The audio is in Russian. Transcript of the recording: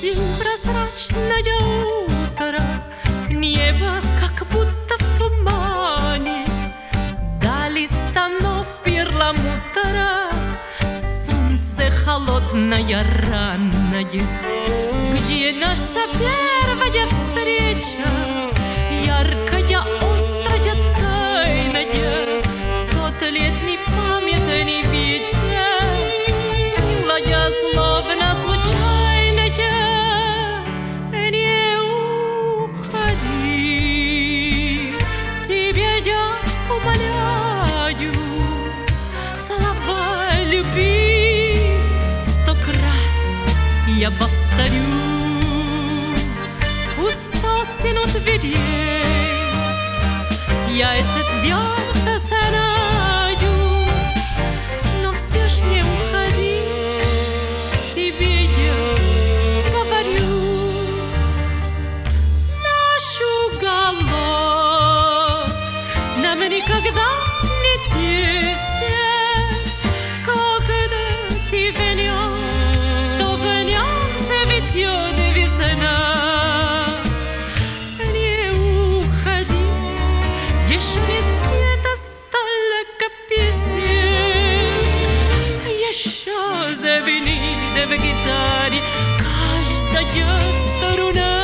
Осень, прозрачное утро, небо как будто в тумане, дали станов перламутра, солнце холодное, ранное. Где наша первая встреча, яркая, острая, тайная, в тот летний памятный вечер, милая, словно случайная. Не уходи, тебе я умоляю, слова любви 100 крат я повторю. Устал стянуть дверей, я это твердо знаю, но все ж не уходи, тебе я говорю. Наш уголок нам никогда не тесен, когда ты venons, то venons, цветет весна. Не уходи, еще не света столько песен, еще звенит в гитаре каждая струна.